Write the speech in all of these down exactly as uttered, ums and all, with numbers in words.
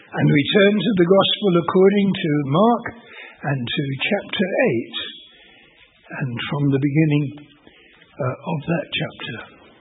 And we turn to the Gospel according to Mark and to chapter eight, and from the beginning uh, of that chapter.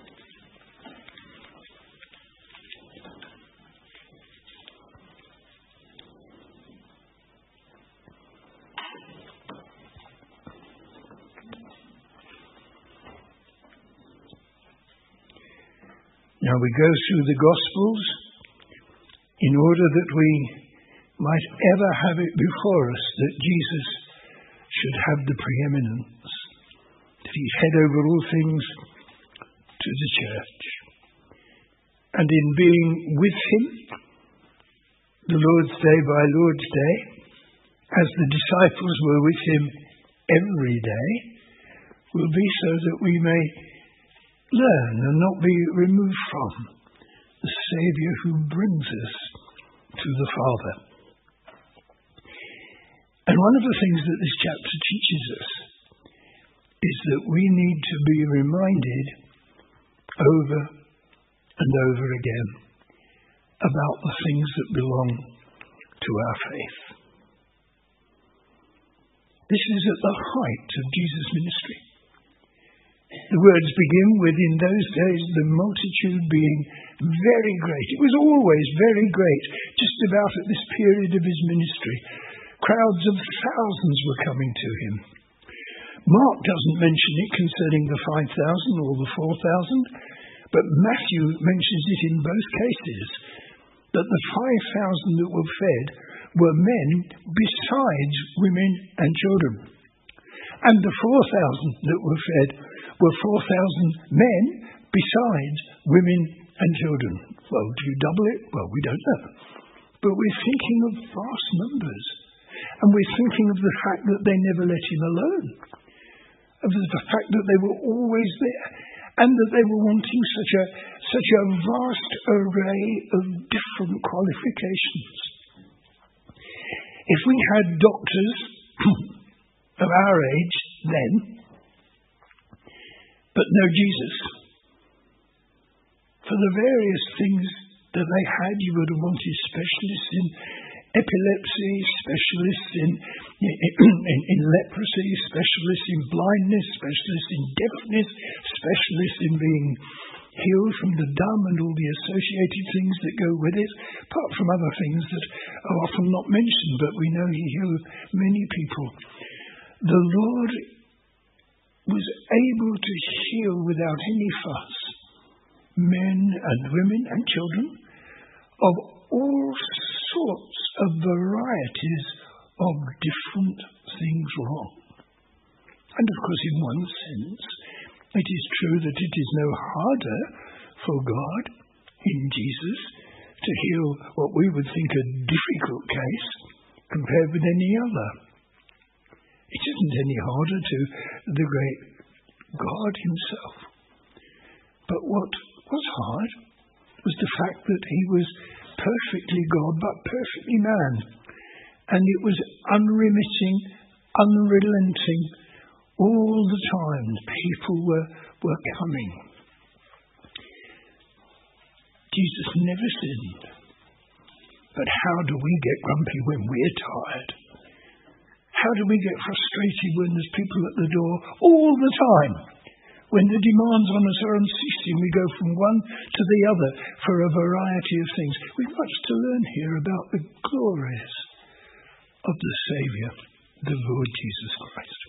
Now we go through the Gospels in order that we might ever have it before us that Jesus should have the preeminence, that he's head over all things to the church. And in being with him, the Lord's Day by Lord's Day, as the disciples were with him every day, will be so that we may learn and not be removed from the Saviour who brings us to the Father. And one of the things that this chapter teaches us is that we need to be reminded over and over again about the things that belong to our faith. This is at the height of Jesus' ministry. The words begin with, in those days, the multitude being very great. It was always very great, just about at this period of his ministry. Crowds of thousands were coming to him. Mark doesn't mention it concerning the five thousand or the four thousand, but Matthew mentions it in both cases, that the five thousand that were fed were men besides women and children. And the four thousand that were fed were four thousand men besides women and children. Well, do you double it? Well, we don't know. But we're thinking of vast numbers. And we're thinking of the fact that they never let him alone. Of the fact that they were always there. And that they were wanting such a, such a vast array of different qualifications. If we had doctors of our age then, but no Jesus, for the various things that they had, you would have wanted specialists in epilepsy, specialists in, in, in leprosy, specialists in blindness, specialists in deafness, specialists in being healed from the dumb and all the associated things that go with it, apart from other things that are often not mentioned, but we know he healed many people. The Lord was able to heal without any fuss men and women and children of all sorts of varieties of different things wrong. And of course, in one sense, it is true that it is no harder for God in Jesus to heal what we would think a difficult case compared with any other. It isn't any harder to the great God himself. But what was hard was the fact that he was perfectly God but perfectly man. And it was unremitting, unrelenting. All the time people were, were coming. Jesus never sinned. But how do we get grumpy when we're tired? How do we get frustrated when there's people at the door all the time? When the demands on us are unceasing, we go from one to the other for a variety of things. We've much to learn here about the glories of the Saviour, the Lord Jesus Christ.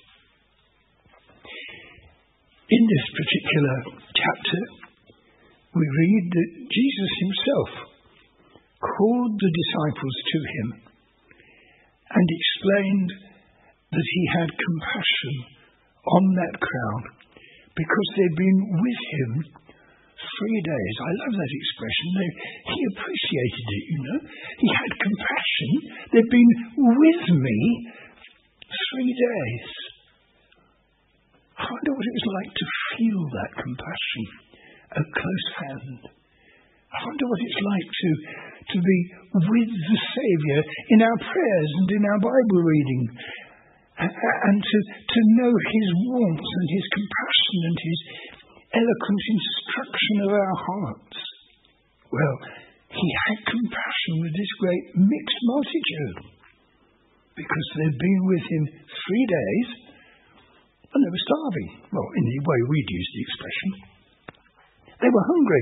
In this particular chapter, we read that Jesus himself called the disciples to him and explained that he had compassion on that crowd because they'd been with him three days. I love that expression. They, he appreciated it, you know. He had compassion. They'd been with me three days. I wonder what it was like to feel that compassion at close hand. I wonder what it's like to, to be with the Saviour in our prayers and in our Bible reading, and, and to, to know his warmth and his compassion and his eloquent instruction of our hearts. Well, he had compassion discussion with this great mixed multitude, because they'd been with him three days and they were starving. Well, in the way we'd use the expression. They were hungry.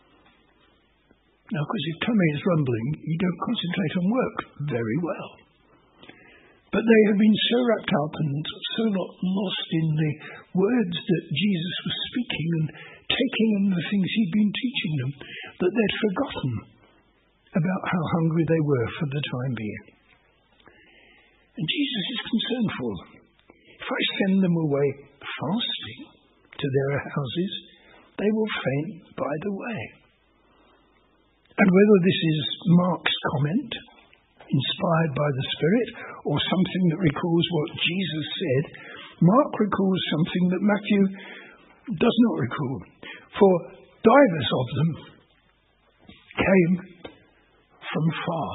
Now, because if tummy is rumbling, you don't concentrate on work very well. But they had been so wrapped up and so lost in the words that Jesus was speaking and taking in the things he'd been teaching them, that they'd forgotten about how hungry they were for the time being. And Jesus is concerned for them. If I send them away fasting to their houses, they will faint by the way. And whether this is Mark's comment, inspired by the Spirit, or something that recalls what Jesus said, Mark recalls something that Matthew does not recall. For divers of them came from far.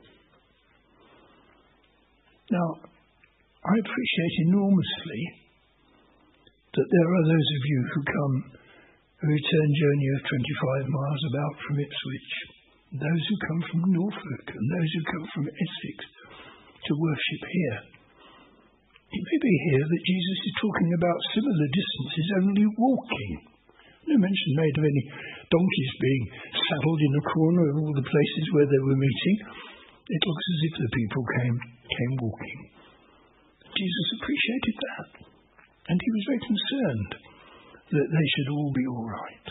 Now, I appreciate enormously that there are those of you who come a return journey of twenty-five miles about from Ipswich, those who come from Norfolk and those who come from Essex to worship here. It may be here that Jesus is talking about similar distances only walking. No mention made of any donkeys being saddled in a corner of all the places where they were meeting. It looks as if the people came, came walking. Jesus appreciated that, and he was very concerned that they should all be all right.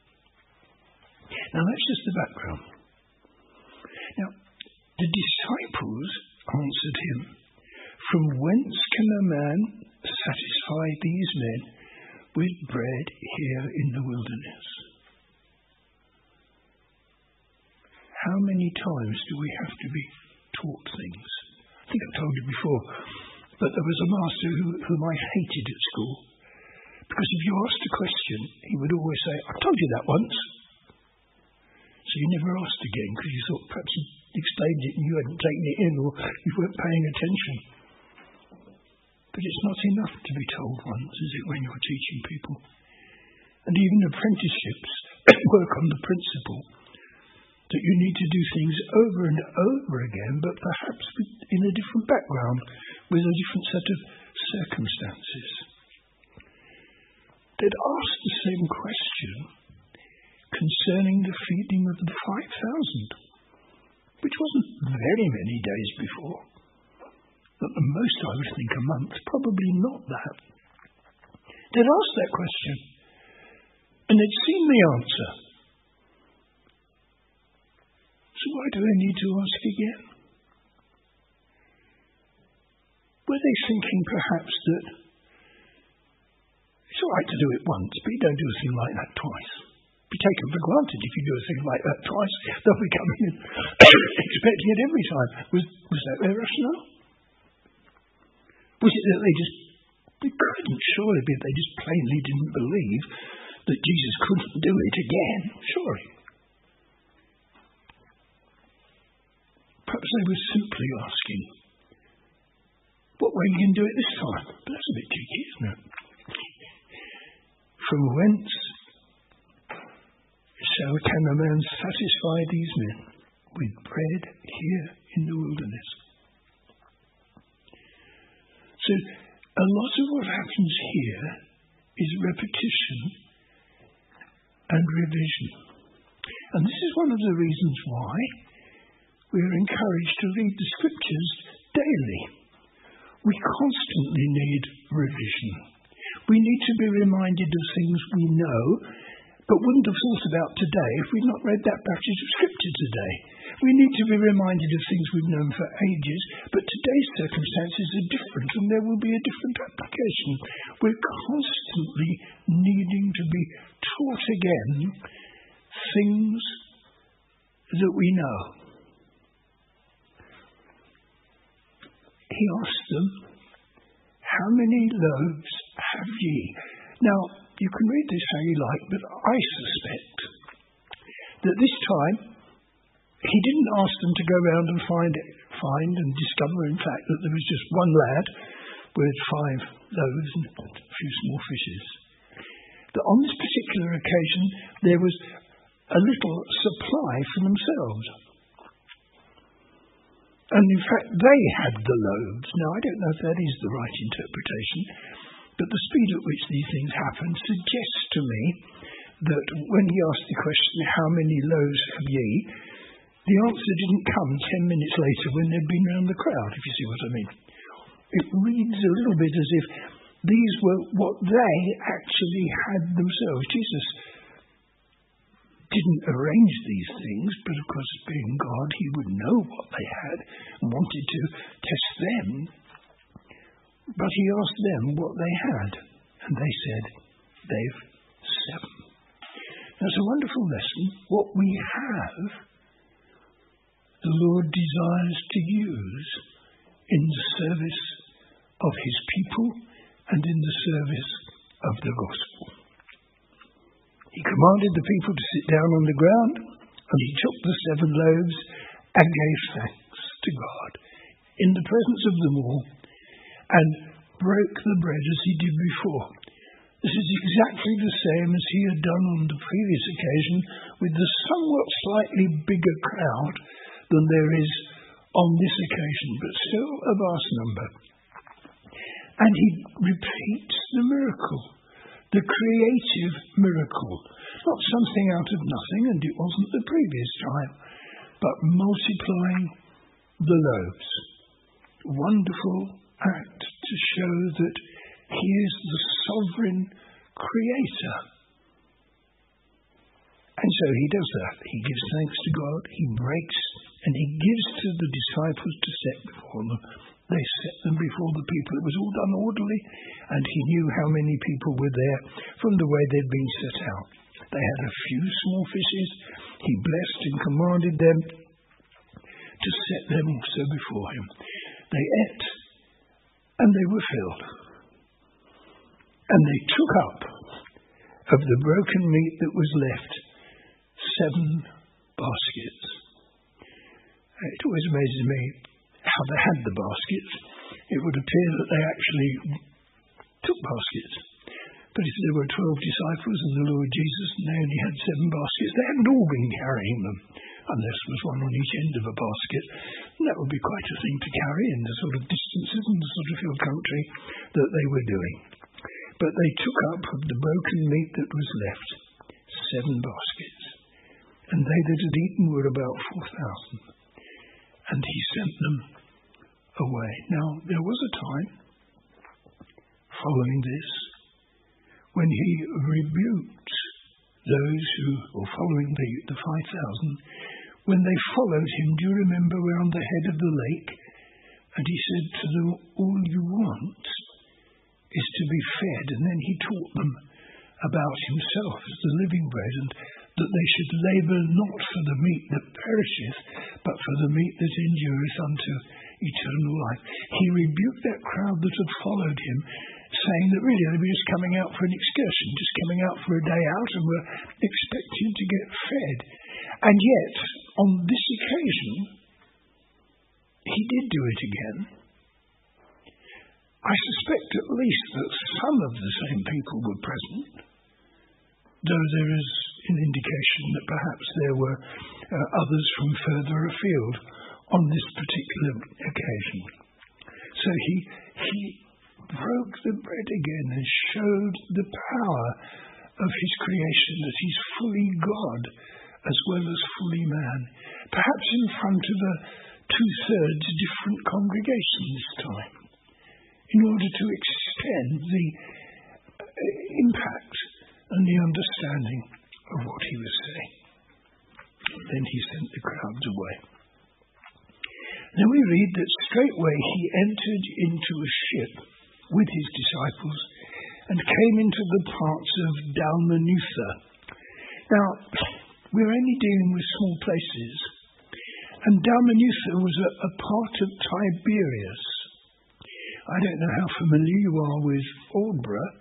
Now that's just the background. Now, the disciples answered him, "From whence can a man satisfy these men with bread here in the wilderness?" How many times do we have to be taught things? I think I've told you before, but there was a master who, whom I hated at school, because if you asked a question, he would always say, "I've told you that once." So you never asked again because you thought perhaps he explained it and you hadn't taken it in or you weren't paying attention. But it's not enough to be told once, is it, when you're teaching people? And even apprenticeships work on the principle that you need to do things over and over again, but perhaps in a different background, with a different set of circumstances. They'd asked the same question concerning the feeding of the five thousand, which wasn't very many days before. At the most, I would think a month, probably not that. They'd asked that question, and they'd seen the answer. So why do they need to ask again? Were they thinking perhaps that it's all right to do it once, but you don't do a thing like that twice? Be taken for granted if you do a thing like that twice. They'll be coming in expecting it every time. Was, was that their rationale? Was it that they just, it couldn't surely be, they just plainly didn't believe that Jesus couldn't do it again? Surely. Perhaps they were simply asking, what way you can do it this time? But that's a bit cheeky, isn't it? From whence shall can a man satisfy these men with bread here in the wilderness? So a lot of what happens here is repetition and revision. And this is one of the reasons why we are encouraged to read the scriptures daily. We constantly need revision. We need to be reminded of things we know, but wouldn't have thought about today if we'd not read that passage of scripture today. We need to be reminded of things we've known for ages, but today's circumstances are different and there will be a different application. We're constantly needing to be taught again things that we know. He asked them, "How many loaves have ye?" Now, you can read this how you like, but I suspect that this time he didn't ask them to go round and find it, find and discover, in fact, that there was just one lad with five loaves and a few small fishes. That on this particular occasion there was a little supply for themselves. And in fact, they had the loaves. Now, I don't know if that is the right interpretation, but the speed at which these things happen suggests to me that when he asked the question, how many loaves have ye, the answer didn't come ten minutes later when they'd been round the crowd, if you see what I mean. It reads a little bit as if these were what they actually had themselves. Jesus didn't arrange these things, but of course, being God, he would know what they had and wanted to test them. But he asked them what they had, and they said, they've seven. That's a wonderful lesson. What we have, the Lord desires to use in the service of his people and in the service of the gospel. He commanded the people to sit down on the ground, and he took the seven loaves and gave thanks to God in the presence of them all, and broke the bread as he did before. This is exactly the same as he had done on the previous occasion, with the somewhat slightly bigger crowd than there is on this occasion, but still a vast number. And he repeats the miracle, the creative miracle, not something out of nothing, and it wasn't the previous time, but multiplying the loaves. Wonderful act to show that he is the sovereign creator. And so he does that. He gives thanks to God, he breaks, and he gives to the disciples to set before them. They set them before the people. It was all done orderly, and he knew how many people were there from the way they'd been set out. They had a few small fishes. He blessed and commanded them to set them also before him. They ate, and they were filled. And they took up of the broken meat that was left seven baskets. It always amazes me how they had the baskets. It would appear that they actually took baskets. But if there were twelve disciples and the Lord Jesus and they only had seven baskets, they hadn't all been carrying them, unless there was one on each end of a basket. And that would be quite a thing to carry in the sort of distances and the sort of hill country that they were doing. But they took up of the broken meat that was left seven baskets. And they that had eaten were about four thousand. And he sent them away. Now, there was a time following this when he rebuked those who were following the, the five thousand, when they followed him. Do you remember we're on the head of the lake? And he said to them, all you want is to be fed. And then he taught them about himself as the living bread, and that they should labour not for the meat that perisheth, but for the meat that endureth unto eternal life. He rebuked that crowd that had followed him, saying that really they were just coming out for an excursion, just coming out for a day out, and were expecting to get fed. And yet, on this occasion, he did do it again. I suspect at least that some of the same people were present, though there is an indication that perhaps there were uh, others from further afield on this particular occasion. So he, he broke the bread again and showed the power of his creation, that he's fully God as well as fully man, perhaps in front of a two-thirds different congregation this time, in order to extend the impact and the understanding of what he was saying. Then he sent the crowds away. Then we read that straightway he entered into a ship with his disciples and came into the parts of Dalmanutha. Now, we're only dealing with small places, and Dalmanutha was a, a part of Tiberias. I don't know how familiar you are with Aldborough,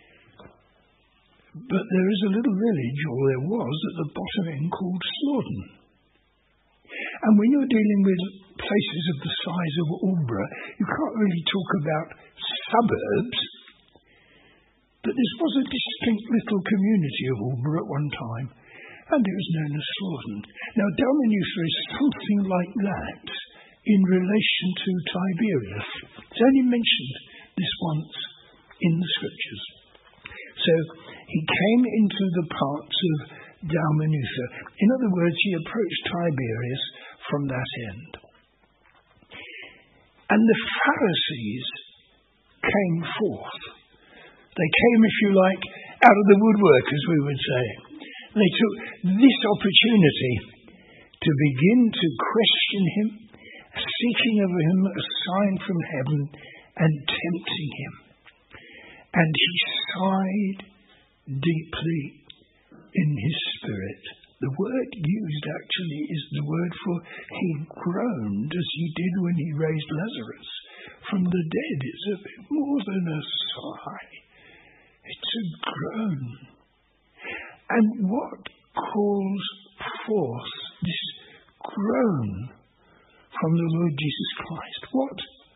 but there is a little village, or there was, at the bottom end called Slaughton. And when you're dealing with places of the size of Aldborough, you can't really talk about suburbs, but this was a distinct little community of Aldborough at one time, and it was known as Slaughton. Now, Dalmanutha is something like that in relation to Tiberius. It's only mentioned this once in the scriptures. So he came into the parts of Dalmanutha. In other words, he approached Tiberias from that end. And the Pharisees came forth. They came, if you like, out of the woodwork, as we would say. They took this opportunity to begin to question him, seeking of him a sign from heaven and tempting him. And he sighed deeply in his spirit. The word used actually is the word for he groaned, as he did when he raised Lazarus from the dead. It's a bit more than a sigh. It's a groan. And what calls forth this groan from the Lord Jesus Christ? What?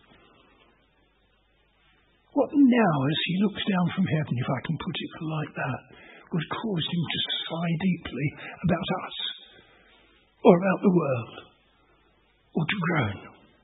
What now, as he looks down from heaven, if I can put it like that, would cause him to sigh deeply about us, or about the world, or to groan?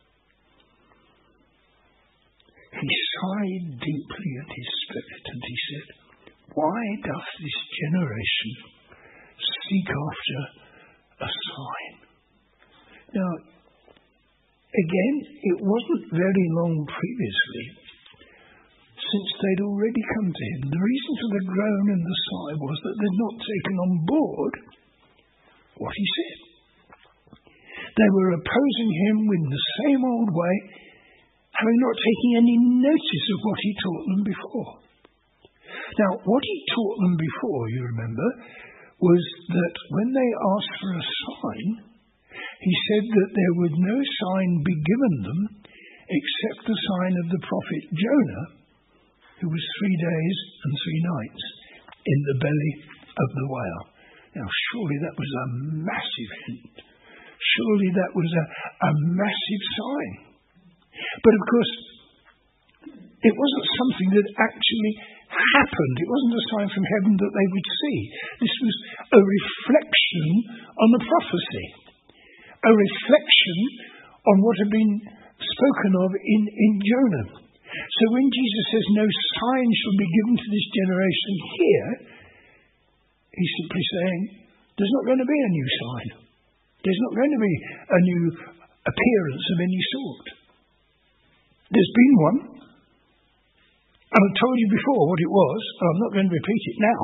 He sighed deeply in his spirit, and he said, "Why doth this generation seek after a sign?" Now, again, it wasn't very long previously since they'd already come to him. The reason for the groan and the sigh was that they'd not taken on board what he said. They were opposing him in the same old way, having not taken any notice of what he taught them before. Now, what he taught them before, you remember, was that when they asked for a sign, he said that there would no sign be given them except the sign of the prophet Jonah, who was three days and three nights in the belly of the whale. Now, surely that was a massive hint. Surely that was a, a massive sign. But of course, it wasn't something that actually happened. It wasn't a sign from heaven that they would see. This was a reflection on the prophecy. A reflection on what had been spoken of in, in Jonah. So when Jesus says, "No sign shall be given to this generation" here, he's simply saying, there's not going to be a new sign. There's not going to be a new appearance of any sort. There's been one. And I told you before what it was, and I'm not going to repeat it now.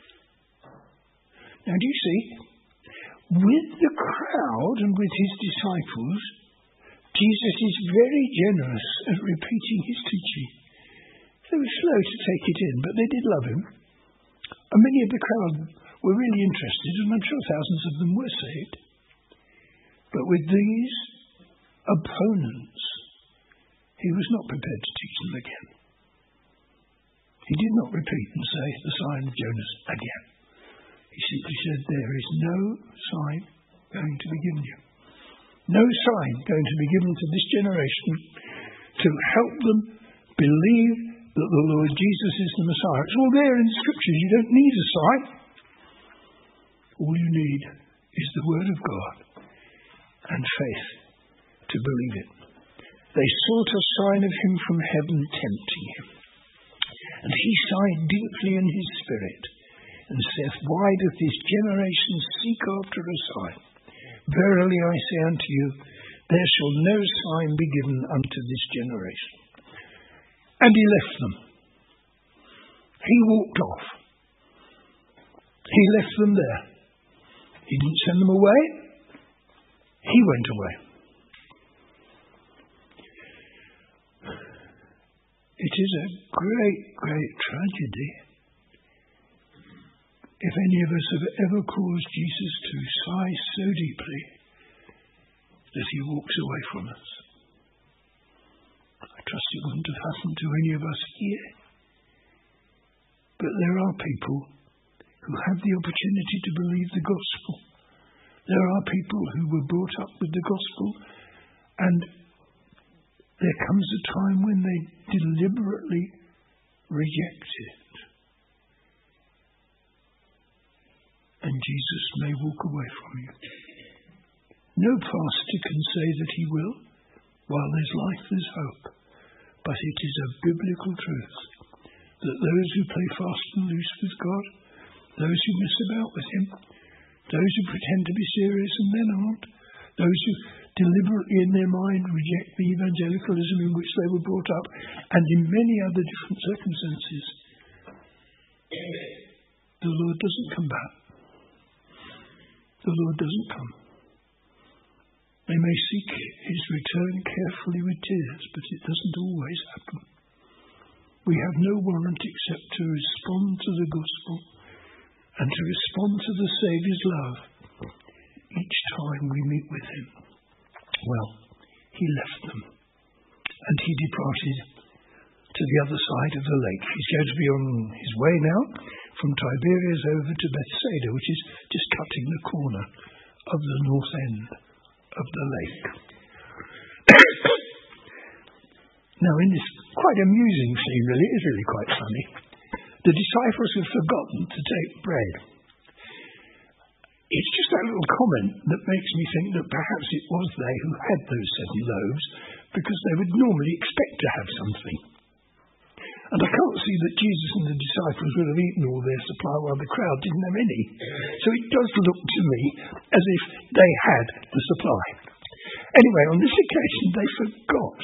Now, do you see? With the crowd and with his disciples, Jesus is very generous at repeating his teaching. They were slow to take it in, but they did love him. And many of the crowd were really interested, and I'm sure thousands of them were saved. But with these opponents, he was not prepared to teach them again. He did not repeat and say the sign of Jonas again. He simply said, there is no sign going to be given you. No sign going to be given to this generation to help them believe that the Lord Jesus is the Messiah. It's all there in the scriptures. You don't need a sign. All you need is the word of God and faith to believe it. They sought a sign of him from heaven, tempting him. And he sighed deeply in his spirit, and saith, Why doth this generation seek after a sign? Verily I say unto you, there shall no sign be given unto this generation. And he left them. He walked off. He left them there. He didn't send them away. He went away. It is a great, great tragedy if any of us have ever caused Jesus to sigh so deeply that he walks away from us. I trust it wouldn't have happened to any of us here. But there are people who have the opportunity to believe the gospel. There are people who were brought up with the gospel, and there comes a time when they deliberately reject it. And Jesus may walk away from you. No pastor can say that he will. While there's life, there's hope. But it is a biblical truth that those who play fast and loose with God, those who mess about with Him, those who pretend to be serious and then aren't, those who deliberately in their mind reject the evangelicalism in which they were brought up, and in many other different circumstances, the Lord doesn't come back. The Lord doesn't come. They may seek His return carefully with tears, but it doesn't always happen. We have no warrant except to respond to the gospel and to respond to the Saviour's love each time we meet with Him. Well, He left them and He departed to the other side of the lake. He's going to be on His way now from Tiberias over to Bethsaida, which is just cutting the corner of the north end of the lake. Now, in this quite amusing scene, really, it is really quite funny, the disciples have forgotten to take bread. It's just that little comment that makes me think that perhaps it was they who had those seven loaves, because they would normally expect to have something. And I can't see that Jesus and the disciples would have eaten all their supply while the crowd didn't have any. So it does look to me as if they had the supply. Anyway, on this occasion, they forgot.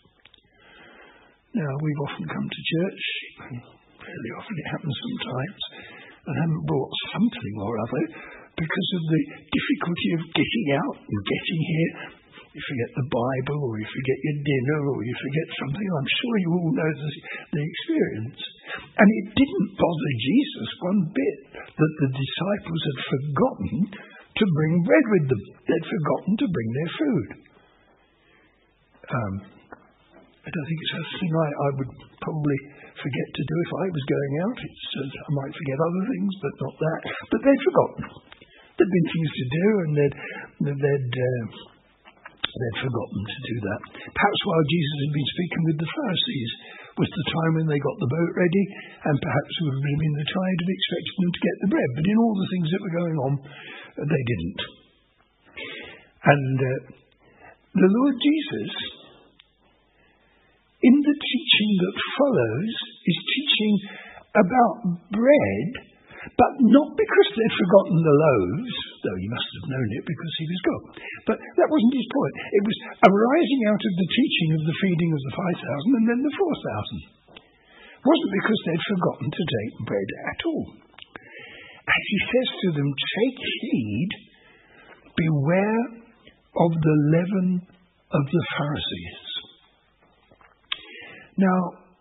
Now, we've often come to church, fairly often it happens sometimes, and haven't brought something or other because of the difficulty of getting out and getting here. You forget the Bible, or you forget your dinner, or you forget something. I'm sure you all know the, the experience. And it didn't bother Jesus one bit that the disciples had forgotten to bring bread with them. They'd forgotten to bring their food. Um, I don't think it's a thing I, I would probably forget to do if I was going out. It's, uh, I might forget other things, but not that. But they'd forgotten. There'd been things to do, and they'd... they'd uh, They'd forgotten to do that. Perhaps while Jesus had been speaking with the Pharisees was the time when they got the boat ready, and perhaps it would have been the time of expecting them to get the bread. But in all the things that were going on, they didn't. And uh, the Lord Jesus, in the teaching that follows, is teaching about bread, but not because they'd forgotten the loaves, though he must have known it because he was God. But that wasn't his point. It was arising out of the teaching of the feeding of the five thousand and then the four thousand. It wasn't because they'd forgotten to take bread at all. And he says to them, take heed, beware of the leaven of the Pharisees. Now,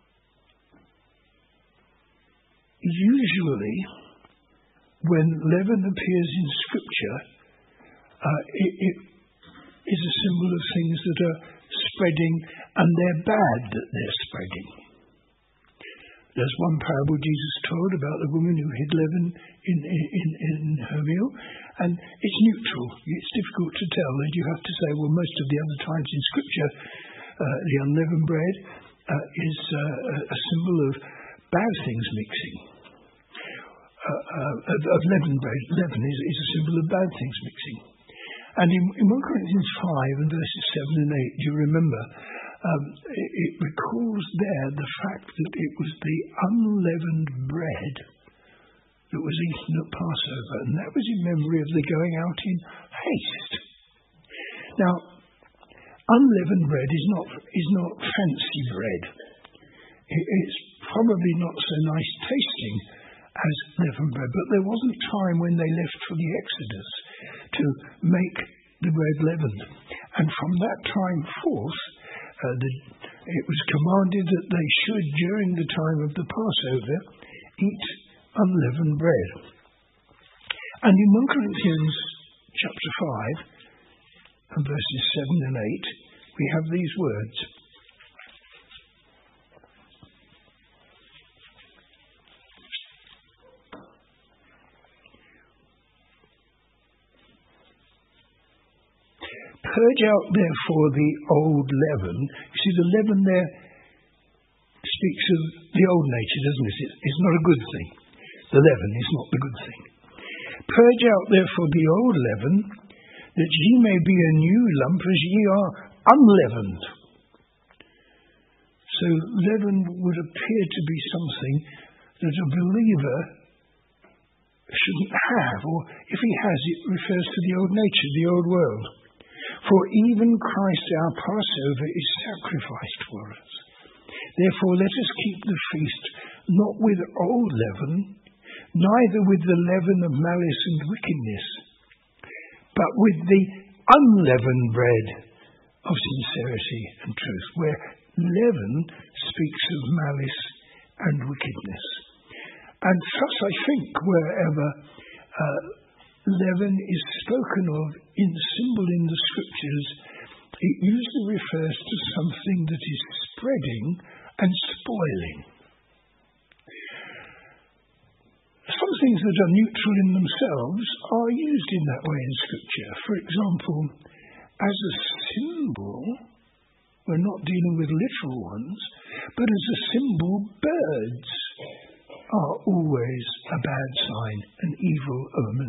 usually, when leaven appears in Scripture, uh, it, it is a symbol of things that are spreading, and they're bad that they're spreading. There's one parable Jesus told about the woman who hid leaven in, in, in her meal, and it's neutral. It's difficult to tell, and you have to say, well, most of the other times in Scripture, uh, the unleavened bread uh, is uh, a symbol of bad things mixing. Uh, uh, of, of leavened bread. Leaven is, is a symbol of bad things mixing. And in, in First Corinthians five and verses seven and eight, do you remember, um, it, it recalls there the fact that it was the unleavened bread that was eaten at Passover, and that was in memory of the going out in haste. Now, unleavened bread is not, is not fancy bread. It, it's probably not so nice tasting as leavened bread, but there wasn't time when they left for the Exodus to make the bread leavened. And from that time forth, uh, the, it was commanded that they should, during the time of the Passover, eat unleavened bread. And in First Corinthians chapter five, and verses seven and eight, we have these words. Purge out, therefore, the old leaven. You see, the leaven there speaks of the old nature, doesn't it? It's not a good thing. The leaven is not the good thing. Purge out, therefore, the old leaven, that ye may be a new lump as ye are unleavened. So leaven would appear to be something that a believer shouldn't have, or if he has, it refers to the old nature, the old world. For even Christ our Passover is sacrificed for us. Therefore let us keep the feast not with old leaven, neither with the leaven of malice and wickedness, but with the unleavened bread of sincerity and truth, where leaven speaks of malice and wickedness. And thus I think wherever uh, leaven is spoken of in symbol in the scriptures, it usually refers to something that is spreading and spoiling. Some things that are neutral in themselves are used in that way in Scripture. For example, as a symbol, we're not dealing with literal ones, but as a symbol, birds are always a bad sign, an evil omen.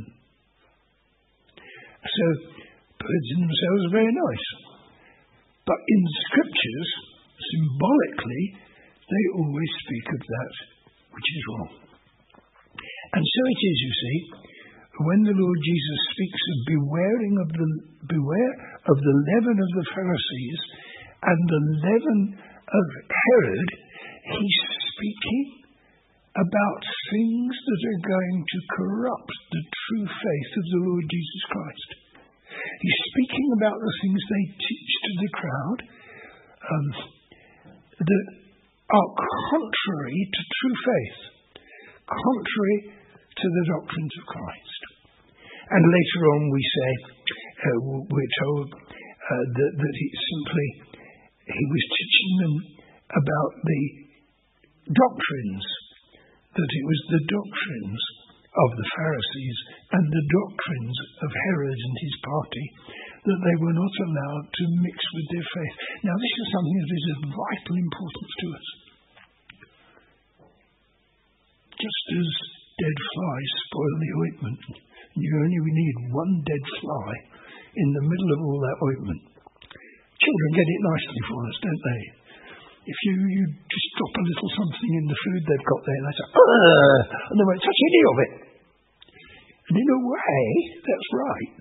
So, birds in themselves are very nice. But in the Scriptures, symbolically, they always speak of that which is wrong. And so it is, you see, when the Lord Jesus speaks of bewaring of the beware of the leaven of the Pharisees and the leaven of Herod, he's speaking about things that are going to corrupt the true faith of the Lord Jesus Christ. He's speaking about the things they teach to the crowd um, that are contrary to true faith, contrary to the doctrines of Christ. And later on we say, uh, we're told uh, that, that he simply, he was teaching them about the doctrines, that it was the doctrines of the Pharisees and the doctrines of Herod and his party that they were not allowed to mix with their faith. Now this is something that is of vital importance to us. Just as dead flies spoil the ointment, you only need one dead fly in the middle of all that ointment. Children get it nicely for us, don't they? If you, you just drop a little something in the food they've got there, they say, ugh, and they won't touch any of it. And in a way, that's right.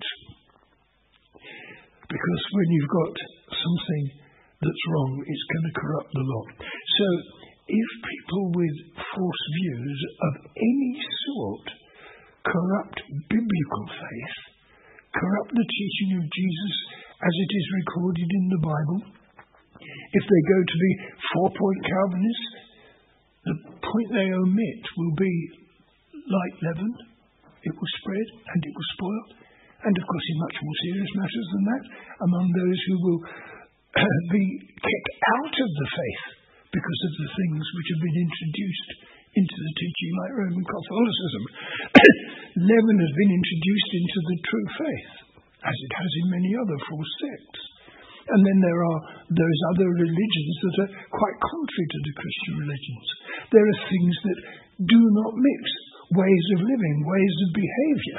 Because when you've got something that's wrong, it's going to corrupt the lot. So, if people with false views of any sort corrupt biblical faith, corrupt the teaching of Jesus as it is recorded in the Bible, if they go to be four-point Calvinists, the point they omit will be like leaven. It will spread and it will spoil. And of course in much more serious matters than that, among those who will be kept out of the faith because of the things which have been introduced into the teaching like Roman Catholicism. Leaven has been introduced into the true faith, as it has in many other false sects. And then there are those other religions that are quite contrary to the Christian religions. There are things that do not mix, ways of living, ways of behaviour.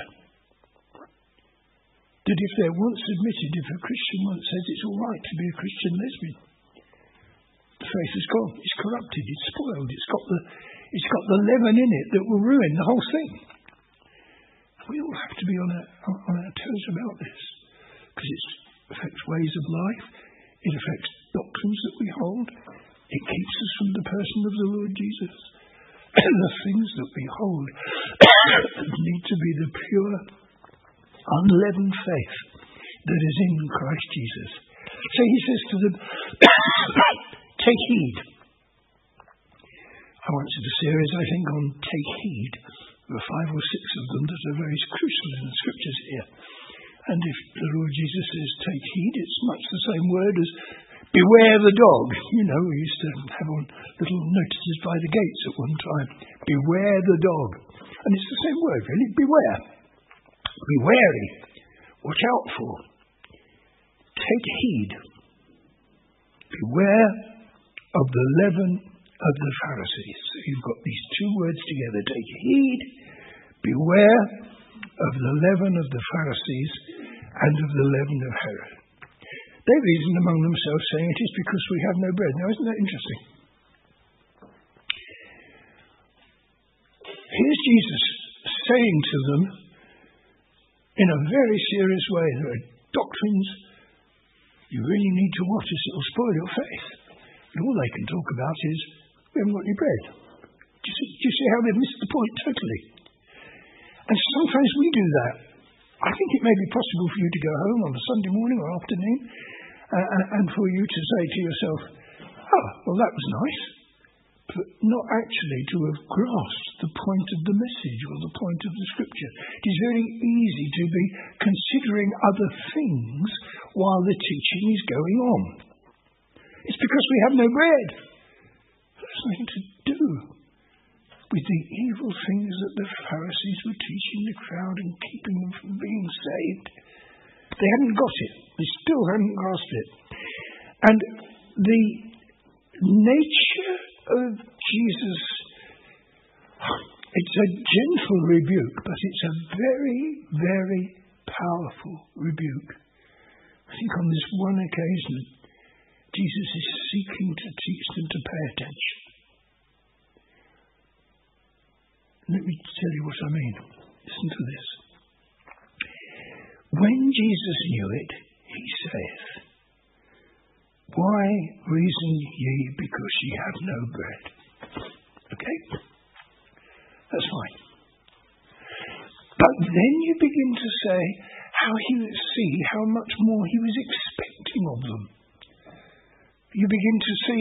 That if they're once admitted, if a Christian once says it's all right to be a Christian lesbian, the faith is gone, it's corrupted, it's spoiled, it's got the it's got the leaven in it that will ruin the whole thing. We all have to be on our, on our toes about this, because it affects ways of life, it affects doctrines that we hold, it keeps us from the person of the Lord Jesus. And the things that we hold need to be the pure, unleavened faith that is in Christ Jesus. So he says to them, take heed. I once did a series, I think, on take heed. There were five or six of them that are very crucial in the scriptures here. And if the Lord Jesus says take heed, it's much the same word as beware the dog. You know, we used to have on little notices by the gates at one time. Beware the dog. And it's the same word, really. Beware. Be wary. Watch out for. Take heed. Beware of the leaven of the Pharisees. So you've got these two words together. Take heed. Beware of the leaven of the Pharisees and of the leaven of Herod. They reasoned among themselves, saying, it is because we have no bread. Now, isn't that interesting? Here's Jesus saying to them in a very serious way, there are doctrines you really need to watch as it will spoil your faith. And all they can talk about is, we haven't got any bread. Do you see, do you see how they've missed the point totally? And sometimes we do that. I think it may be possible for you to go home on a Sunday morning or afternoon uh, and for you to say to yourself, oh, well, that was nice. But not actually to have grasped the point of the message or the point of the scripture. It is very easy to be considering other things while the teaching is going on. It's because we have no bread. There's nothing to do with the evil things that the Pharisees were teaching the crowd and keeping them from being saved. They hadn't got it. They still hadn't grasped it. And the nature of Jesus, it's a gentle rebuke, but it's a very, very powerful rebuke. I think on this one occasion, Jesus is seeking to teach them to pay attention. Let me tell you what I mean. Listen to this. When Jesus knew it, he saith, why reason ye because ye have no bread? Okay? That's fine. But then you begin to say how he would see how much more he was expecting of them. You begin to see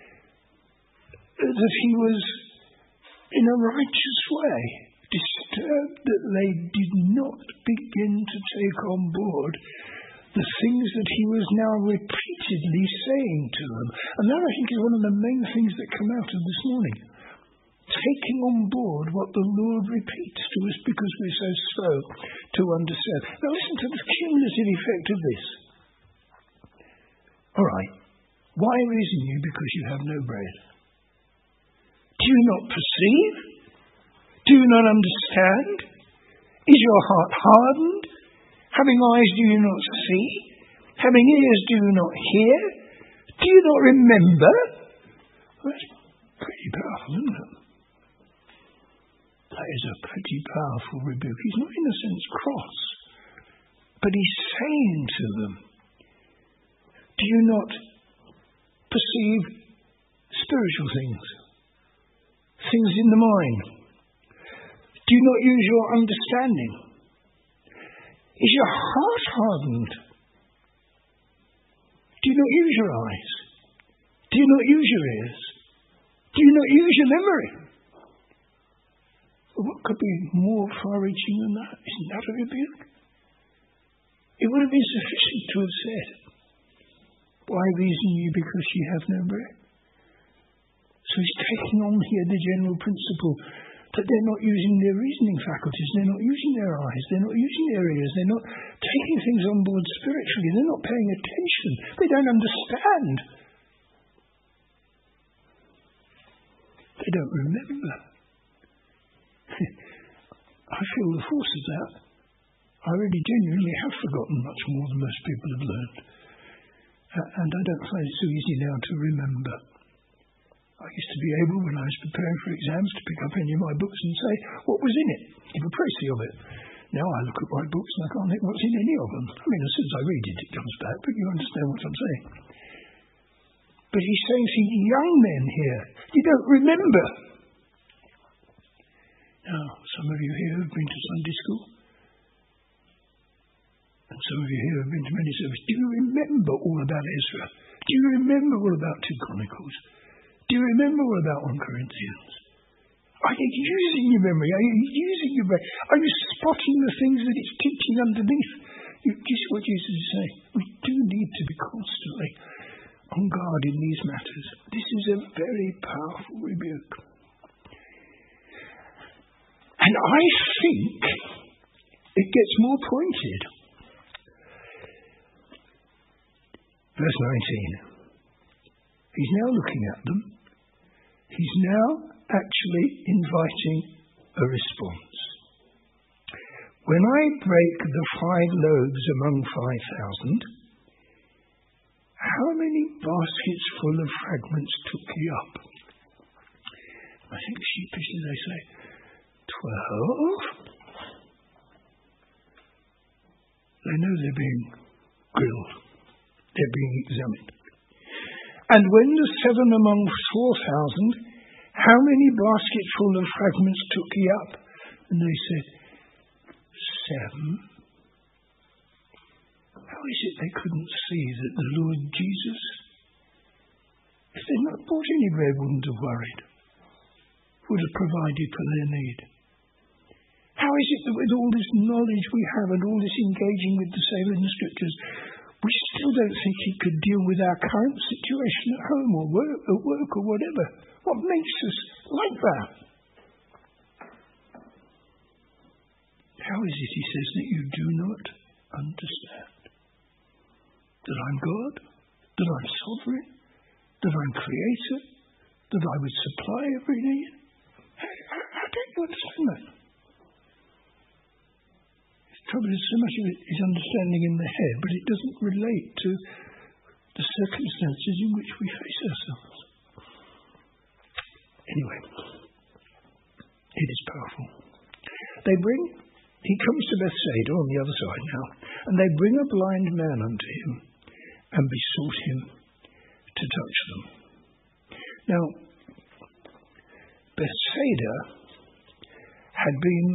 that he was, in a righteous way, disturbed that they did not begin to take on board the things that he was now repeatedly saying to them. And that, I think, is one of the main things that come out of this morning. Taking on board what the Lord repeats to us because we're so slow to understand. Now listen to the cumulative effect of this. All right. Why reason you because you have no bread? Do you not perceive? Do you not understand? Is your heart hardened? Having eyes do you not see? Having ears do you not hear? Do you not remember? Well, that's pretty powerful, isn't it? That is a pretty powerful rebuke. He's not in a sense cross, but he's saying to them, do you not perceive spiritual things? Things in the mind? Do you not use your understanding? Is your heart hardened? Do you not use your eyes? Do you not use your ears? Do you not use your memory? Well, what could be more far-reaching than that? Isn't that a rebuke? It would have been sufficient to have said, why reason ye because ye have no bread? So he's taking on here the general principle that they're not using their reasoning faculties, they're not using their eyes, they're not using their ears, they're not taking things on board spiritually, they're not paying attention, they don't understand. They don't remember. I feel the force of that. I really genuinely have forgotten much more than most people have learned. Uh, and I don't find it so easy now to remember. I used to be able, when I was preparing for exams, to pick up any of my books and say, what was in it? Give a précis of it. Now I look at my books and I can't think what's in any of them. I mean, as soon as I read it, it comes back, but you understand what I'm saying. But he's saying to young men here, you don't remember. Now, some of you here have been to Sunday school. And some of you here have been to many services. Do you remember all about Ezra? Do you remember all about two Chronicles? Do you remember all about First Corinthians? Are you using your memory? Are you using your brain? Are you spotting the things that it's teaching underneath? You, do you see what Jesus is saying? We do need to be constantly on guard in these matters. This is a very powerful rebuke. And I think it gets more pointed. Verse nineteen. He's now looking at them. He's now actually inviting a response. when I break the five loaves among five thousand, how many baskets full of fragments took ye up? I think sheepishly they say, twelve. They know they're being grilled. They're being examined. And when the seven among four thousand, how many baskets full of fragments took ye up? And they said, seven. How is it they couldn't see that the Lord Jesus, if they'd not bought any bread, wouldn't have worried, would have provided for their need? How is it that with all this knowledge we have and all this engaging with the Saviour in the Scriptures, we still don't think he could deal with our current situation at home or work, or work or whatever? What makes us like that? How is it, he says, that you do not understand? That I'm God? That I'm sovereign? That I'm creator? That I would supply every need? How, how, how don't you understand that? The trouble is, so much of it is understanding in the head, but it doesn't relate to the circumstances in which we face ourselves. Anyway, it is powerful. They bring, he comes to Bethsaida on the other side now, and they bring a blind man unto him and besought him to touch them. Now, Bethsaida had been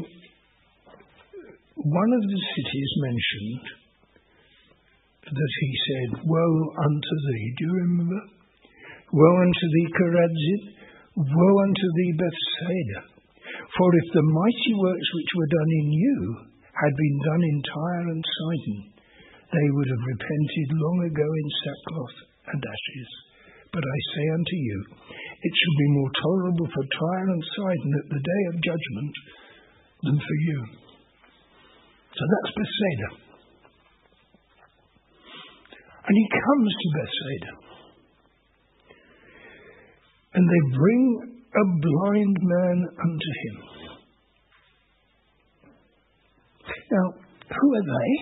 one of the cities mentioned that he said, woe unto thee. Do you remember? Woe unto thee, Chorazin. Woe unto thee, Bethsaida. For if the mighty works which were done in you had been done in Tyre and Sidon, they would have repented long ago in sackcloth and ashes. But I say unto you, it shall be more tolerable for Tyre and Sidon at the day of judgment than for you. So that's Bethsaida. And he comes to Bethsaida. And they bring a blind man unto him. Now, who are they?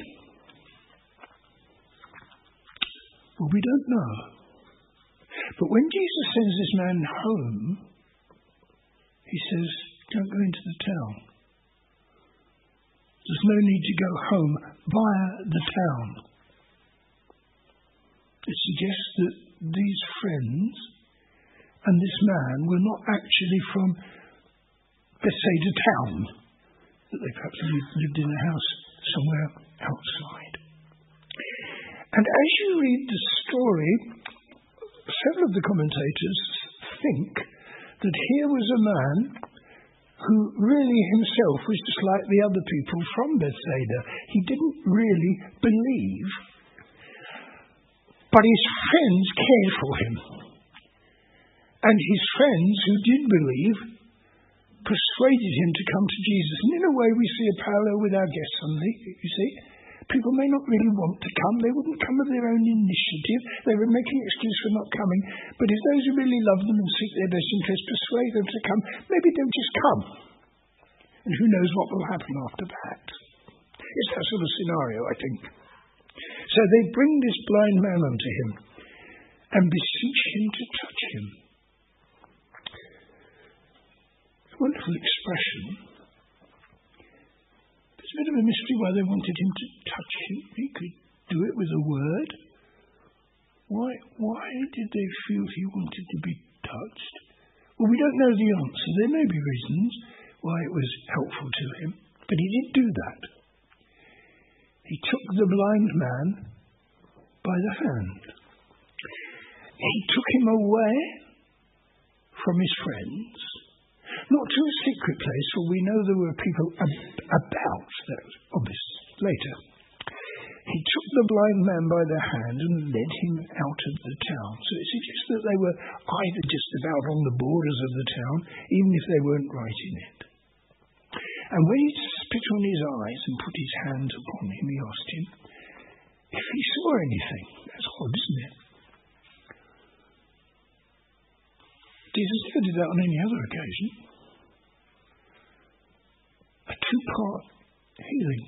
Well, we don't know. But when Jesus sends this man home, he says, don't go into the town. There's no need to go home via the town. It suggests that these friends and this man were not actually from Bethsaida town, that they perhaps lived in a house somewhere outside. And as you read the story, several of the commentators think that here was a man who really himself was just like the other people from Bethsaida. He didn't really believe, but his friends cared for him. And his friends who did believe persuaded him to come to Jesus. And in a way we see a parallel with our guest Sunday, you see. People may not really want to come. They wouldn't come of their own initiative. They would make an excuse for not coming. But if those who really love them and seek their best interest persuade them to come, maybe they'll just come. And who knows what will happen after that. It's that sort of scenario, I think. So they bring this blind man unto him and beseech him to touch him. Wonderful expression. It's a bit of a mystery why they wanted him to touch him. He could do it with a word. Why, why did they feel he wanted to be touched? Well, we don't know the answer. There may be reasons why it was helpful to him, but he did do that. He took the blind man by the hand. He took him away from his friends, not to a secret place, for we know there were people ab- about. That was obvious later. He took the blind man by the hand and led him out of the town. So it suggests that they were either just about on the borders of the town, even if they weren't right in it. And when he spit on his eyes and put his hands upon him, he asked him if he saw anything. That's odd, isn't it? Jesus never did that on any other occasion. A two-part healing.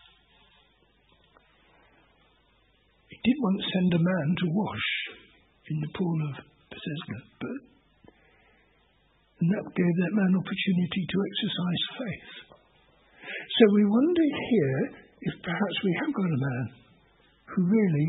He did once send a man to wash in the pool of Bethesda, but and that gave that man opportunity to exercise faith. So we wonder here if perhaps we have got a man who really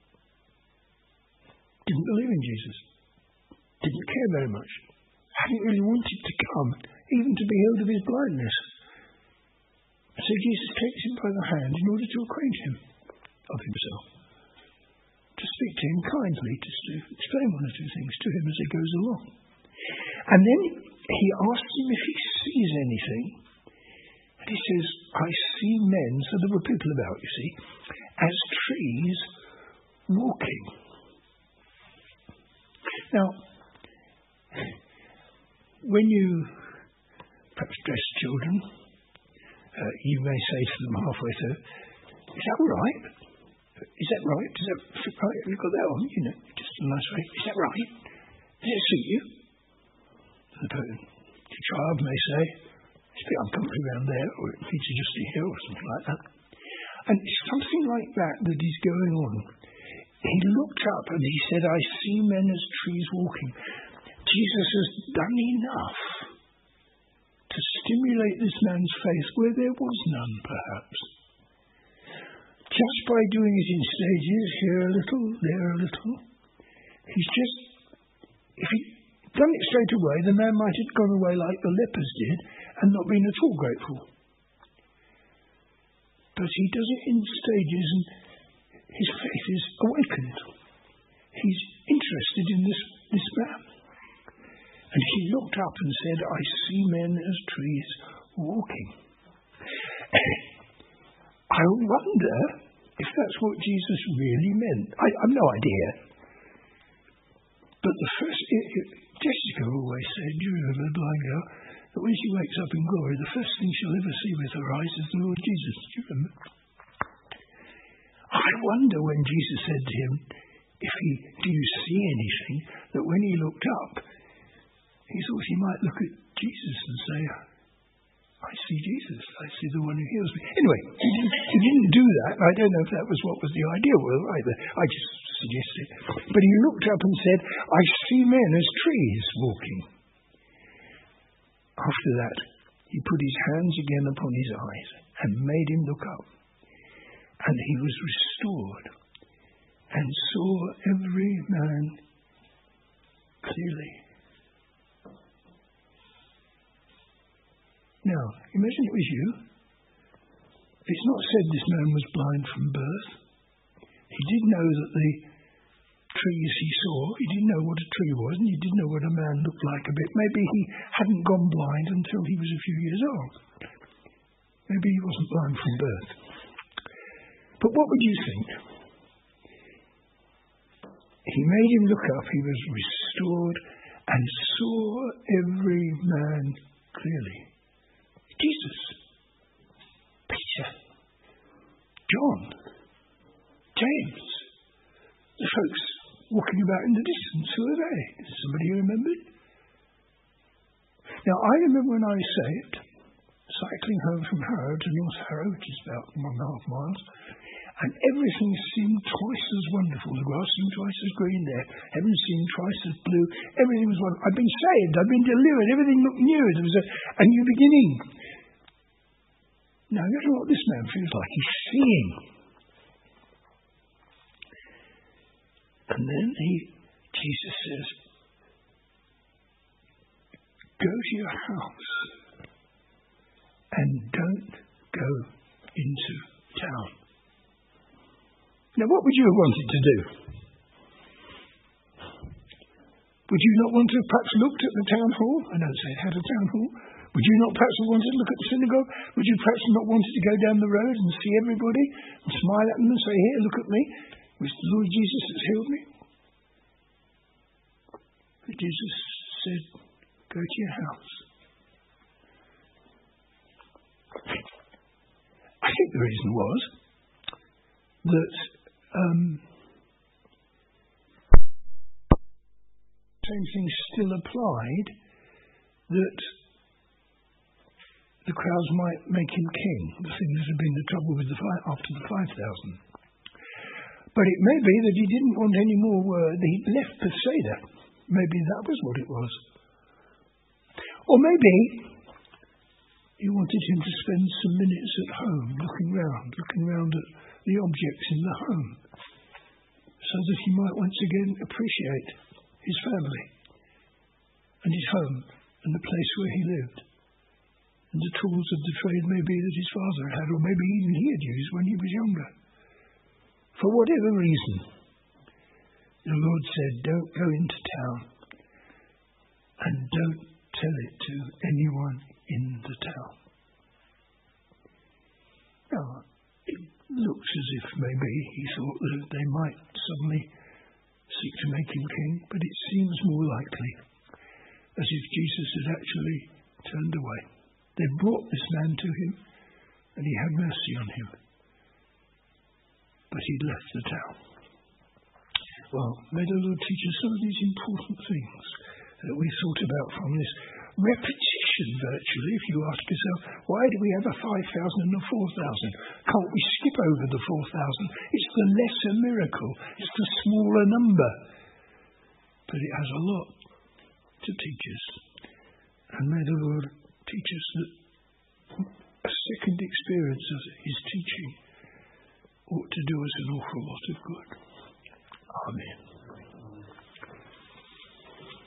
didn't believe in Jesus, didn't care very much, hadn't really wanted to come, even to be healed of his blindness. So Jesus takes him by the hand in order to acquaint him of himself, to speak to him kindly, just to explain one or two things to him as he goes along. And then he asks him if he sees anything. And he says, I see men, so there were people about, you see, as trees walking. Now, when you perhaps dress children, uh, you may say to them halfway through, is that right? Is that right? Does that fit right? Have you got that on? You know, just a nice way. Is that right? Does it suit you? The, the child may say, it's a bit uncomfortable around there, or it needs adjusting here, or something like that. And something like that that is going on. He looked up and he said, I see men as trees walking. Jesus has done enough to stimulate this man's faith where there was none, perhaps. Just by doing it in stages, here a little, there a little. He's just, if he'd done it straight away, the man might have gone away like the lepers did and not been at all grateful. But he does it in stages and his faith is awakened. He's interested in this, this man. And he looked up and said, I see men as trees walking. I wonder if that's what Jesus really meant. I, I've no idea. But the first, it, it, Jessica always said, do you remember the blind girl, that when she wakes up in glory, the first thing she'll ever see with her eyes is the Lord Jesus. Do you remember? I wonder when Jesus said to him, if he, do you see anything, that when he looked up, he thought he might look at Jesus and say, I see Jesus. I see the one who heals me. Anyway, he didn't, he didn't do that. I don't know if that was what was the idea well, either. I just suggested. But he looked up and said, I see men as trees walking. After that, he put his hands again upon his eyes and made him look up. And he was restored and saw every man clearly. Now, imagine it was you. It's not said this man was blind from birth. He did know that the trees he saw, he didn't know what a tree was, and he didn't know what a man looked like a bit. Maybe he hadn't gone blind until he was a few years old. Maybe he wasn't blind from birth. But what would you think? He made him look up, he was restored, and saw every man clearly. Jesus, Peter, John, James, the folks walking about in the distance, who are they? Is somebody who remembered? Now, I remember when I was saved, cycling home from Harrow to North Harrow, which is about one and a half miles, and everything seemed twice as wonderful. The grass seemed twice as green there. Heaven seemed twice as blue. Everything was wonderful. I'd been saved. I'd been delivered. Everything looked new. There was a, a new beginning. Now, you know what this man feels like. He's seeing. And then he, Jesus says, go to your house and don't go into town. Now, what would you have wanted to do? Would you not want to have perhaps looked at the town hall? I don't say it had a town hall. Would you not perhaps have wanted to look at the synagogue? Would you perhaps not wanted to go down the road and see everybody and smile at them and say, here, look at me. It was the Lord Jesus that's healed me. But Jesus said, go to your house. I think the reason was that um, same thing still applied, that the crowds might make him king, the thing that had been the trouble with the five, after the five thousand. But it may be that he didn't want any more, uh, he'd left Bethsaida. Maybe that was what it was. Or maybe he wanted him to spend some minutes at home, looking round, looking round at the objects in the home, so that he might once again appreciate his family and his home and the place where he lived, and the tools of the trade maybe that his father had, or maybe even he had used when he was younger. For whatever reason, the Lord said, don't go into town and don't tell it to anyone in the town. Now, it looks as if maybe he thought that they might suddenly seek to make him king, but it seems more likely as if Jesus had actually turned away. They brought this man to him, and he had mercy on him. But he'd left the town. Well, may the Lord teach us some of these important things that we thought about from this repetition, virtually, if you ask yourself, why do we have a five thousand and a four thousand? Can't we skip over the four thousand? It's the lesser miracle. It's the smaller number. But it has a lot to teach us. And may the Lord teach us that a second experience of his teaching ought to do us an awful lot of good. Amen.